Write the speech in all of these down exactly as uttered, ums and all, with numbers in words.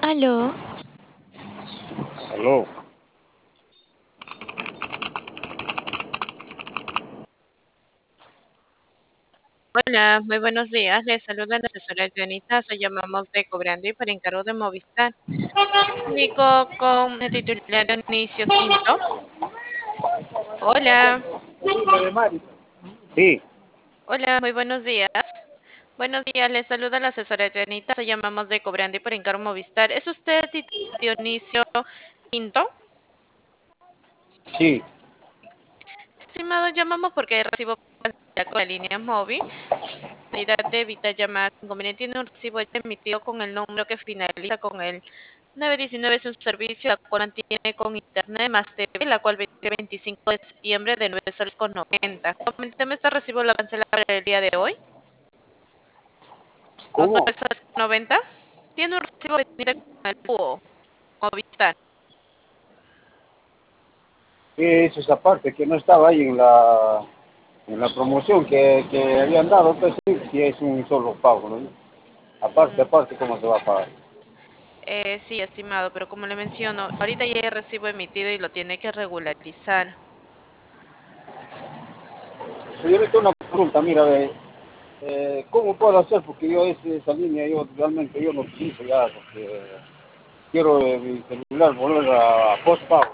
Aló, Aló, hola, muy buenos días. Les saluda la asesora Janita. Soy llamamos de Cobrando y para encargo de Movistar. Comunico con el titular Dionisio Quinto. Hola, sí, hola, muy buenos días. Buenos días, les saluda la asesora Janita. Soy llamamos de Cobrando y para encargo Movistar. ¿Es usted el titular Dionisio Quinto? sí. Estimado, llamamos porque recibo con la línea móvil. Unidad de Evita Llamar Inconveniente tiene un recibo emitido con el número que finaliza con el nueve diecinueve. Es un servicio la cual mantiene con internet más T V, la cual vence el veinticinco de septiembre de nueve soles con noventa. Coménteme, ¿este recibo lo cancela para el día de hoy? ¿O nueve ¿Cómo? soles con noventa? Tiene un recibo pendiente con el búho Movistar. ¿Qué es esa parte que no estaba ahí en la, en la promoción que, que habían dado? Pues sí, sí es un solo pago, ¿no? Aparte, Mm, aparte, ¿cómo se va a pagar? eh, sí, estimado, pero como le menciono, ahorita ya hay recibo emitido y lo tiene que regularizar. Señorita, una pregunta, mira, eh, eh, ¿cómo puedo hacer? Porque yo ese- esa línea, yo realmente yo no utilizo ya, porque quiero eh, mi celular volver a postpago.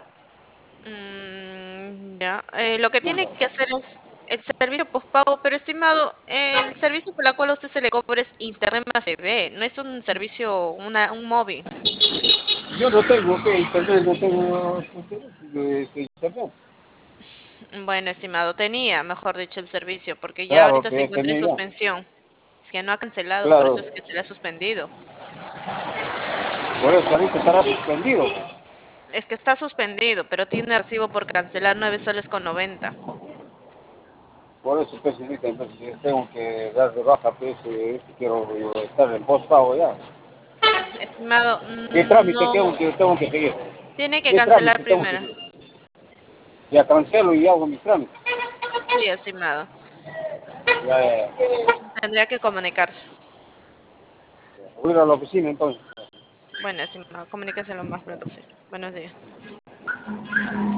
Mm, ya, eh, lo que tiene que hacer es el servicio postpago, pero estimado, el servicio por el cual a usted se le cobra es Internet más T V, no es un servicio, una, un móvil. Yo no tengo que internet, no tengo de, de internet. Bueno, estimado, tenía, mejor dicho, el servicio, porque ya Claro ahorita se que encuentra en tenía ya. suspensión. Es que no ha cancelado, por eso Claro, es que se le ha suspendido. por eso ahorita estará suspendido. Es que está suspendido, pero tiene recibo por cancelar nueve soles con noventa. Por eso, pues, señorita, entonces yo tengo que dar de baja, pues, eh, si quiero yo, estar en postpago ya. Estimado, ¿Qué mm, trámite no, tengo que, tengo que seguir? tiene que ¿Qué cancelar trámite tengo que primero. seguir? Ya cancelo y hago mis trámites. Sí, estimado. Ya, ya, ya. Tendría que comunicarse. Voy a ir a la oficina entonces. Bueno, estimado, comuníquese lo más pronto posible. Buenos días.